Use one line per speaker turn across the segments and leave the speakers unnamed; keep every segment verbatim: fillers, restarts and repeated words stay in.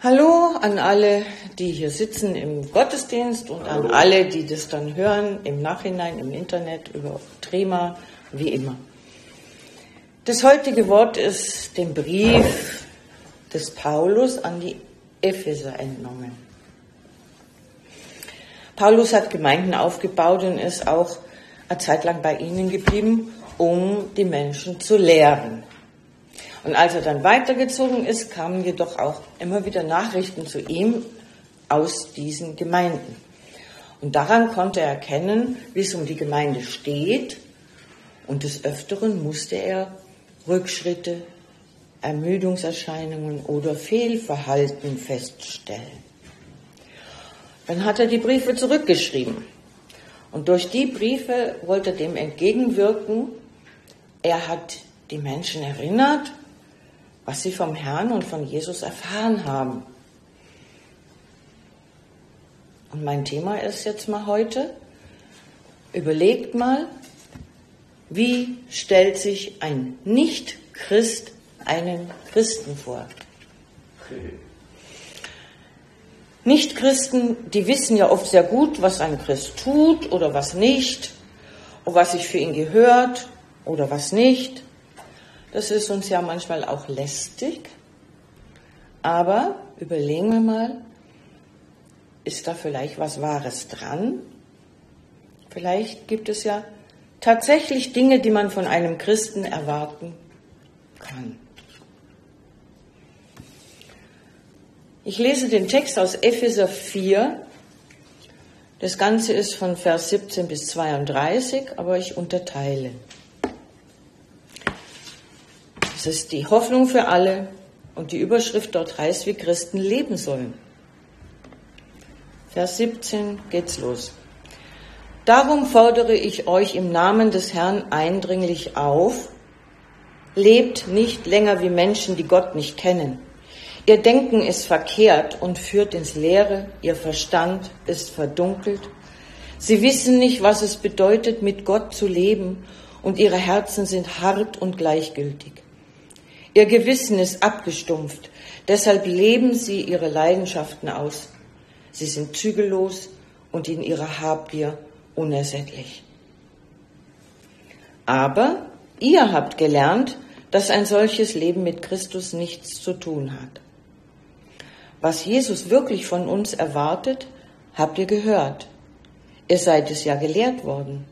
Hallo an alle, die hier sitzen im Gottesdienst und an alle, die das dann hören im Nachhinein im Internet über Trema, wie immer. Das heutige Wort ist dem Brief des Paulus an die Epheser entnommen. Paulus hat Gemeinden aufgebaut und ist auch eine Zeit lang bei ihnen geblieben, um die Menschen zu lehren. Und als er dann weitergezogen ist, kamen jedoch auch immer wieder Nachrichten zu ihm aus diesen Gemeinden. Und daran konnte er erkennen, wie es um die Gemeinde steht. Und des Öfteren musste er Rückschritte, Ermüdungserscheinungen oder Fehlverhalten feststellen. Dann hat er die Briefe zurückgeschrieben. Und durch die Briefe wollte er dem entgegenwirken. Er hat die Menschen erinnert, was sie vom Herrn und von Jesus erfahren haben. Und mein Thema ist jetzt mal heute, überlegt mal, wie stellt sich ein Nicht-Christ einen Christen vor? Nicht-Christen, die wissen ja oft sehr gut, was ein Christ tut oder was nicht, und was sich für ihn gehört oder was nicht. Das ist uns ja manchmal auch lästig, aber überlegen wir mal, ist da vielleicht was Wahres dran? Vielleicht gibt es ja tatsächlich Dinge, die man von einem Christen erwarten kann. Ich lese den Text aus Epheser vier. Das Ganze ist von Vers siebzehn bis zweiunddreißig, aber ich unterteile. Es ist die Hoffnung für alle und die Überschrift dort heißt, wie Christen leben sollen. Vers siebzehn geht's los. Darum fordere ich euch im Namen des Herrn eindringlich auf, lebt nicht länger wie Menschen, die Gott nicht kennen. Ihr Denken ist verkehrt und führt ins Leere, ihr Verstand ist verdunkelt. Sie wissen nicht, was es bedeutet, mit Gott zu leben, und ihre Herzen sind hart und gleichgültig. Ihr Gewissen ist abgestumpft, deshalb leben sie ihre Leidenschaften aus. Sie sind zügellos und in ihrer Habgier unersättlich. Aber ihr habt gelernt, dass ein solches Leben mit Christus nichts zu tun hat. Was Jesus wirklich von uns erwartet, habt ihr gehört. Ihr seid es ja gelehrt worden.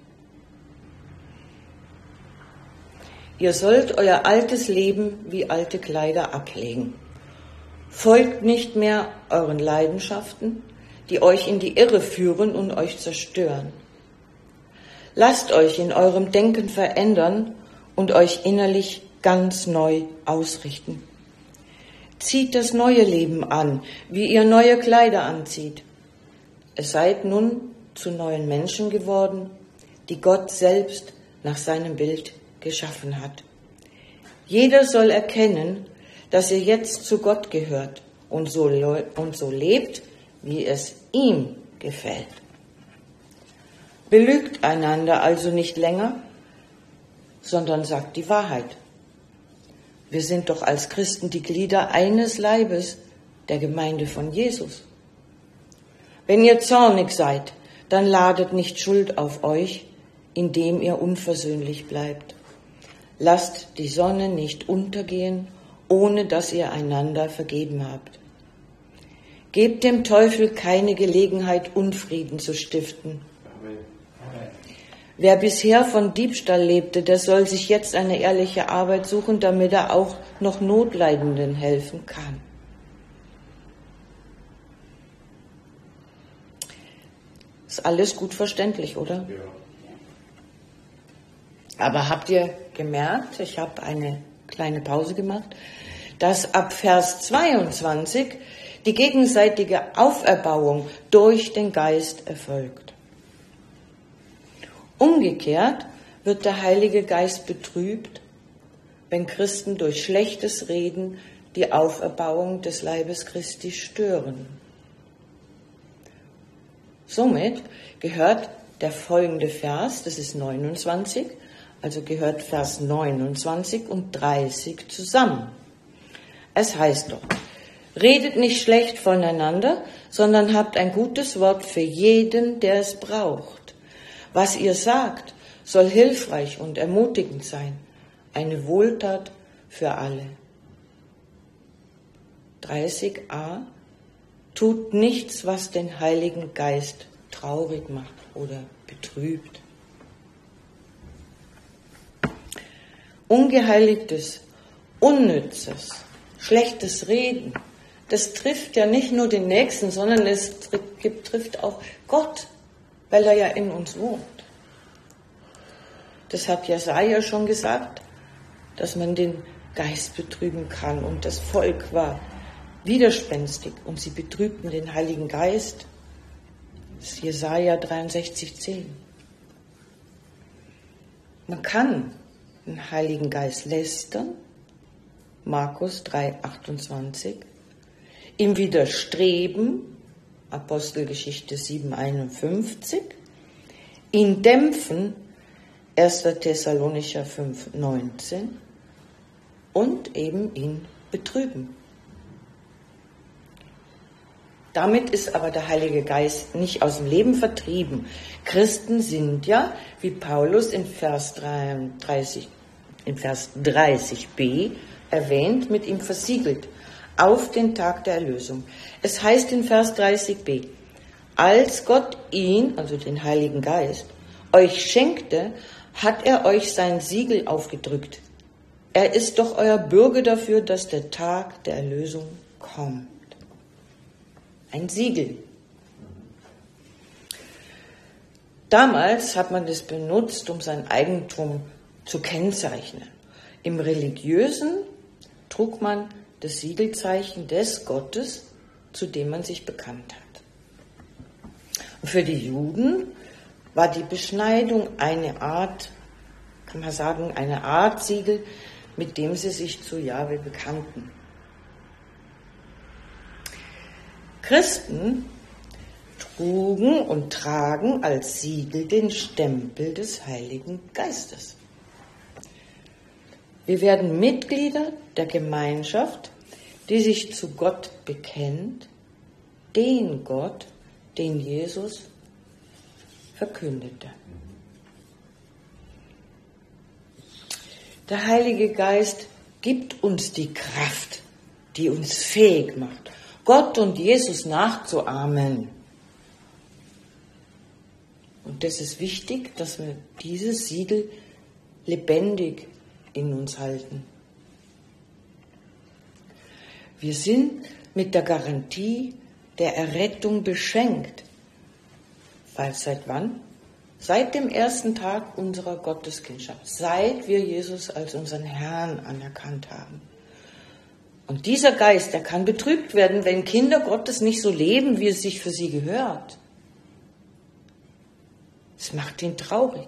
Ihr sollt euer altes Leben wie alte Kleider ablegen. Folgt nicht mehr euren Leidenschaften, die euch in die Irre führen und euch zerstören. Lasst euch in eurem Denken verändern und euch innerlich ganz neu ausrichten. Zieht das neue Leben an, wie ihr neue Kleider anzieht. Ihr seid nun zu neuen Menschen geworden, die Gott selbst nach seinem Bild geschaffen hat. Jeder soll erkennen, dass ihr jetzt zu Gott gehört und so, und so lebt, wie es ihm gefällt. Belügt einander also nicht länger, sondern sagt die Wahrheit. Wir sind doch als Christen die Glieder eines Leibes, der Gemeinde von Jesus. Wenn ihr zornig seid, dann ladet nicht Schuld auf euch, indem ihr unversöhnlich bleibt. Lasst die Sonne nicht untergehen, ohne dass ihr einander vergeben habt. Gebt dem Teufel keine Gelegenheit, Unfrieden zu stiften. Amen. Wer bisher von Diebstahl lebte, der soll sich jetzt eine ehrliche Arbeit suchen, damit er auch noch Notleidenden helfen kann. Ist alles gut verständlich, oder? Ja. Aber habt ihr gemerkt, ich habe eine kleine Pause gemacht, dass ab Vers zweiundzwanzig die gegenseitige Auferbauung durch den Geist erfolgt. Umgekehrt wird der Heilige Geist betrübt, wenn Christen durch schlechtes Reden die Auferbauung des Leibes Christi stören. Somit gehört der folgende Vers, das ist neunundzwanzig, also gehört Vers neunundzwanzig und dreißig zusammen. Es heißt doch, Redet nicht schlecht voneinander, sondern habt ein gutes Wort für jeden, der es braucht. Was ihr sagt, soll hilfreich und ermutigend sein, eine Wohltat für alle. dreißig a. Tut nichts, was den Heiligen Geist traurig macht oder betrübt. Ungeheiligtes, unnützes, schlechtes Reden, das trifft ja nicht nur den Nächsten, sondern es trifft auch Gott, weil er ja in uns wohnt. Das hat Jesaja schon gesagt, dass man den Geist betrüben kann, und das Volk war widerspenstig und sie betrübten den Heiligen Geist. Das ist Jesaja dreiundsechzig zehn. Man kann den Heiligen Geist lästern, Markus drei achtundzwanzig, ihm widerstreben, Apostelgeschichte sieben einundfünfzig, ihn dämpfen, erster Thessalonicher fünf neunzehn, und eben ihn betrüben. Damit ist aber der Heilige Geist nicht aus dem Leben vertrieben. Christen sind ja, wie Paulus in Vers dreiunddreißig, in Vers dreißig b erwähnt, mit ihm versiegelt, auf den Tag der Erlösung. Es heißt in Vers dreißig b, als Gott ihn, also den Heiligen Geist, euch schenkte, hat er euch sein Siegel aufgedrückt. Er ist doch euer Bürger dafür, dass der Tag der Erlösung kommt. Ein Siegel. Damals hat man das benutzt, um sein Eigentum zu kennzeichnen. Im Religiösen trug man das Siegelzeichen des Gottes, zu dem man sich bekannt hat. Und für die Juden war die Beschneidung eine Art, kann man sagen, eine Art Siegel, mit dem sie sich zu Jahwe bekannten. Christen trugen und tragen als Siegel den Stempel des Heiligen Geistes. Wir werden Mitglieder der Gemeinschaft, die sich zu Gott bekennt, den Gott, den Jesus verkündete. Der Heilige Geist gibt uns die Kraft, die uns fähig macht, Gott und Jesus nachzuahmen. Und das ist wichtig, dass wir dieses Siegel lebendig in uns halten. Wir sind mit der Garantie der Errettung beschenkt. Weil seit wann? Seit dem ersten Tag unserer Gotteskindschaft, seit wir Jesus als unseren Herrn anerkannt haben. Und dieser Geist, der kann betrübt werden, wenn Kinder Gottes nicht so leben, wie es sich für sie gehört. Es macht ihn traurig.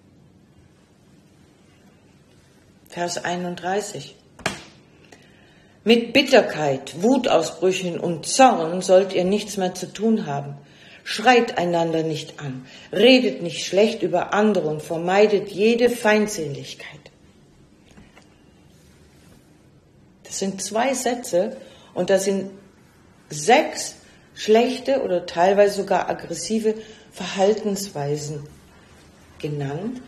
Vers einunddreißig. Mit Bitterkeit, Wutausbrüchen und Zorn sollt ihr nichts mehr zu tun haben. Schreit einander nicht an, redet nicht schlecht über andere und vermeidet jede Feindseligkeit. Das sind zwei Sätze und da sind sechs schlechte oder teilweise sogar aggressive Verhaltensweisen genannt.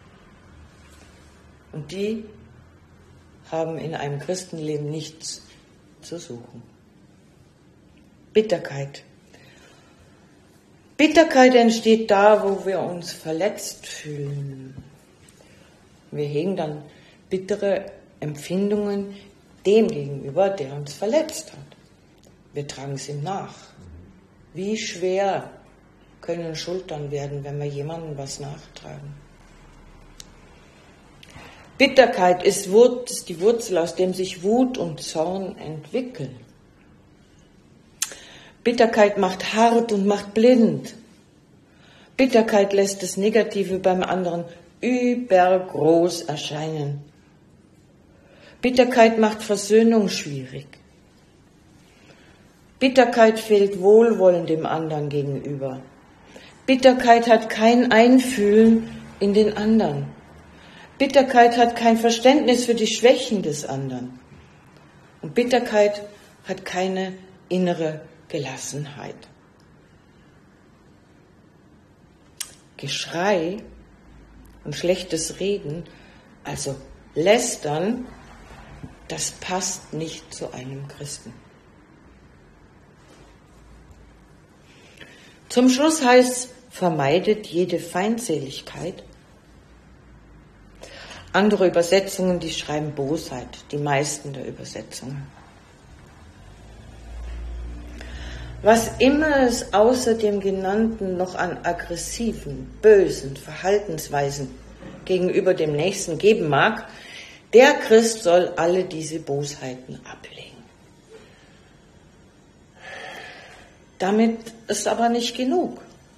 Und die haben in einem Christenleben nichts zu suchen. Bitterkeit. Bitterkeit entsteht da, wo wir uns verletzt fühlen. Wir hegen dann bittere Empfindungen dem gegenüber, der uns verletzt hat. Wir tragen es ihm nach. Wie schwer können Schultern werden, wenn wir jemandem was nachtragen? Bitterkeit ist die Wurzel, aus dem sich Wut und Zorn entwickeln. Bitterkeit macht hart und macht blind. Bitterkeit lässt das Negative beim anderen übergroß erscheinen. Bitterkeit macht Versöhnung schwierig. Bitterkeit fehlt Wohlwollen dem anderen gegenüber. Bitterkeit hat kein Einfühlen in den anderen. Bitterkeit hat kein Verständnis für die Schwächen des anderen. Und Bitterkeit hat keine innere Gelassenheit. Geschrei und schlechtes Reden, also Lästern, das passt nicht zu einem Christen. Zum Schluss heißt es, vermeidet jede Feindseligkeit. Andere Übersetzungen, die schreiben Bosheit, die meisten der Übersetzungen. Was immer es außer dem Genannten noch an aggressiven, bösen Verhaltensweisen gegenüber dem Nächsten geben mag, der Christ soll alle diese Bosheiten ablegen. Damit ist aber nicht genug.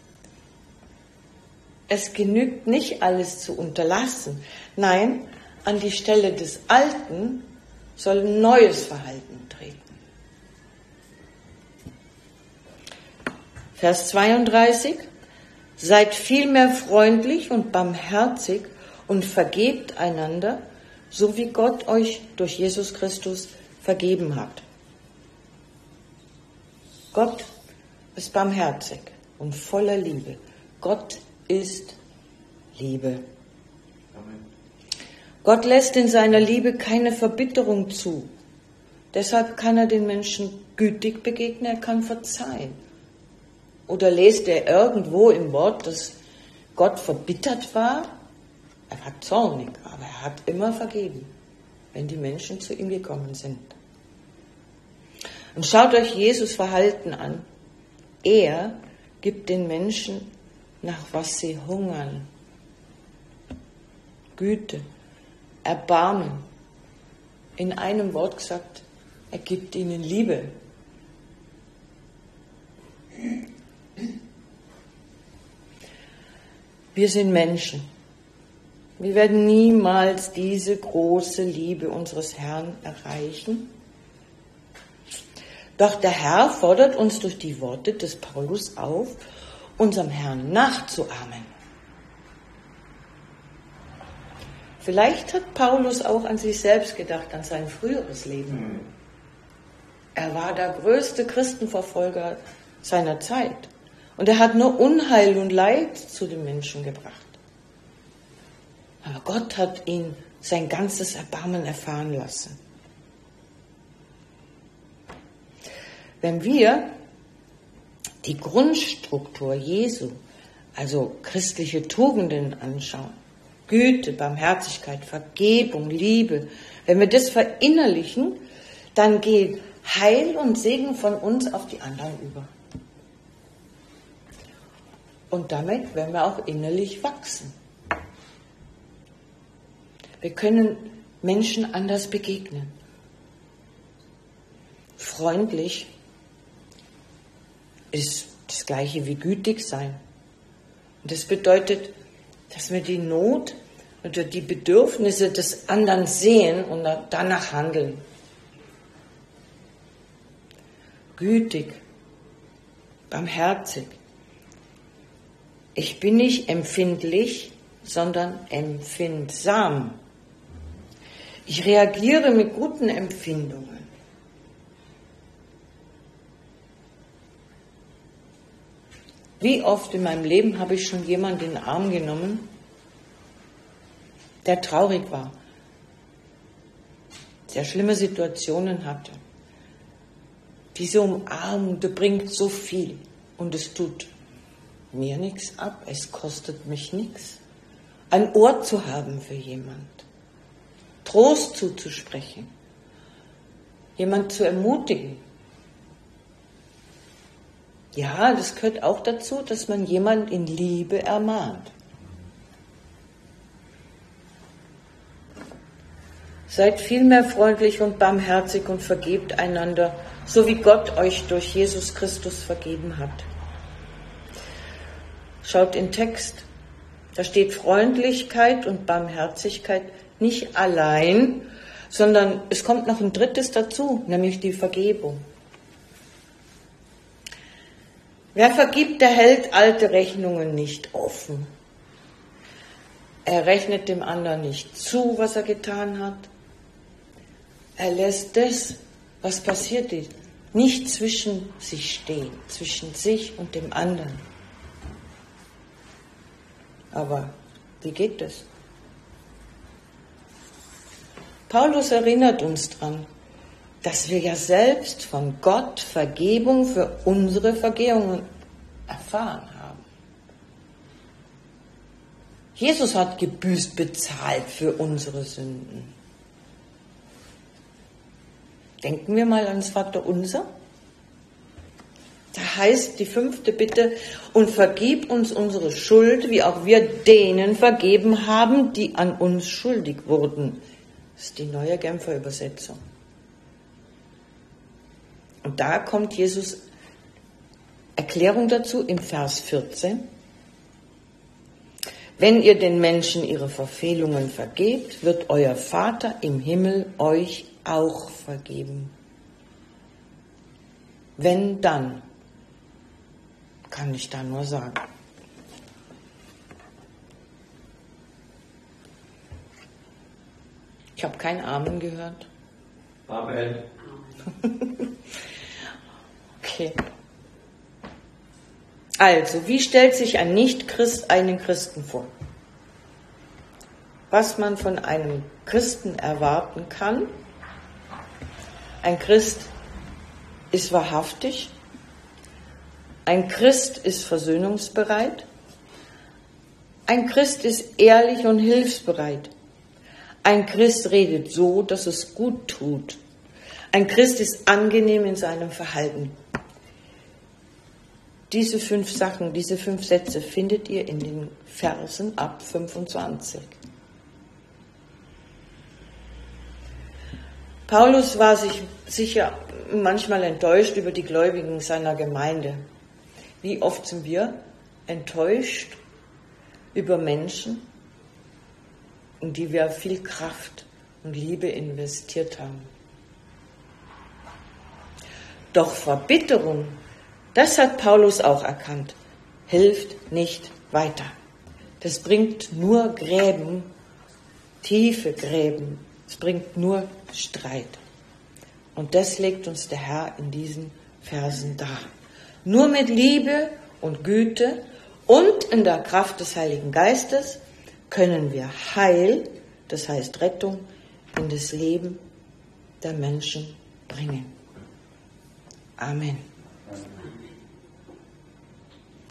Es genügt nicht, alles zu unterlassen. Nein, an die Stelle des Alten soll ein neues Verhalten treten. Vers zweiunddreißig. Seid vielmehr freundlich und barmherzig und vergebt einander, so wie Gott euch durch Jesus Christus vergeben hat. Gott ist barmherzig und voller Liebe. Gott ist Liebe. Amen. Gott lässt in seiner Liebe keine Verbitterung zu. Deshalb kann er den Menschen gütig begegnen, er kann verzeihen. Oder lest er irgendwo im Wort, dass Gott verbittert war? Er war zornig, aber er hat immer vergeben, wenn die Menschen zu ihm gekommen sind. Und schaut euch Jesus Verhalten an. Er gibt den Menschen, nach was sie hungern. Güte, Erbarmen. In einem Wort gesagt, er gibt ihnen Liebe. Wir sind Menschen. Wir werden niemals diese große Liebe unseres Herrn erreichen. Doch der Herr fordert uns durch die Worte des Paulus auf, unserem Herrn nachzuahmen. Vielleicht hat Paulus auch an sich selbst gedacht, an sein früheres Leben. Er war der größte Christenverfolger seiner Zeit und er hat nur Unheil und Leid zu den Menschen gebracht. Aber Gott hat ihn sein ganzes Erbarmen erfahren lassen. Wenn wir die Grundstruktur Jesu, also christliche Tugenden anschauen, Güte, Barmherzigkeit, Vergebung, Liebe, wenn wir das verinnerlichen, dann geht Heil und Segen von uns auf die anderen über. Und damit werden wir auch innerlich wachsen. Wir können Menschen anders begegnen. Freundlich ist das Gleiche wie gütig sein. Und das bedeutet, dass wir die Not oder die Bedürfnisse des anderen sehen und danach handeln. Gütig, barmherzig. Ich bin nicht empfindlich, sondern empfindsam. Ich reagiere mit guten Empfindungen. Wie oft in meinem Leben habe ich schon jemanden in den Arm genommen, der traurig war, sehr schlimme Situationen hatte. Diese Umarmung, die bringt so viel und es tut mir nichts ab, es kostet mich nichts. Ein Ohr zu haben für jemand, Trost zuzusprechen, jemand zu ermutigen. Ja, das gehört auch dazu, dass man jemanden in Liebe ermahnt. Seid vielmehr freundlich und barmherzig und vergebt einander, so wie Gott euch durch Jesus Christus vergeben hat. Schaut in den Text, da steht Freundlichkeit und Barmherzigkeit nicht allein, sondern es kommt noch ein drittes dazu, nämlich die Vergebung. Wer vergibt, der hält alte Rechnungen nicht offen. Er rechnet dem anderen nicht zu, was er getan hat. Er lässt das, Was passiert ist? Nicht zwischen sich stehen, zwischen sich und dem anderen. Aber wie geht das? Paulus erinnert uns daran, dass wir ja selbst von Gott Vergebung für unsere Vergehungen erfahren haben. Jesus hat gebüßt, bezahlt für unsere Sünden. Denken wir mal ans Vaterunser. Da heißt die fünfte Bitte: Und vergib uns unsere Schuld, wie auch wir denen vergeben haben, die an uns schuldig wurden. Das ist die neue Genfer Übersetzung. Und da kommt Jesus Erklärung dazu im Vers vierzehn. Wenn ihr den Menschen ihre Verfehlungen vergebt, wird euer Vater im Himmel euch auch vergeben. Wenn dann, kann ich da nur sagen. Ich habe kein Amen gehört.
Amen.
Okay. Also, wie stellt sich ein Nichtchrist einen Christen vor? Was man von einem Christen erwarten kann: Ein Christ ist wahrhaftig, ein Christ ist versöhnungsbereit, ein Christ ist ehrlich und hilfsbereit, ein Christ redet so, dass es gut tut, ein Christ ist angenehm in seinem Verhalten. Diese fünf Sachen, diese fünf Sätze findet ihr in den Versen ab fünfundzwanzig. Paulus war sich sicher manchmal enttäuscht über die Gläubigen seiner Gemeinde. Wie oft sind wir enttäuscht über Menschen, in die wir viel Kraft und Liebe investiert haben. Doch Verbitterung, das hat Paulus auch erkannt, hilft nicht weiter. Das bringt nur Gräben, tiefe Gräben. Es bringt nur Streit. Und das legt uns der Herr in diesen Versen dar. Nur mit Liebe und Güte und in der Kraft des Heiligen Geistes können wir Heil, das heißt Rettung, in das Leben der Menschen bringen. Amen.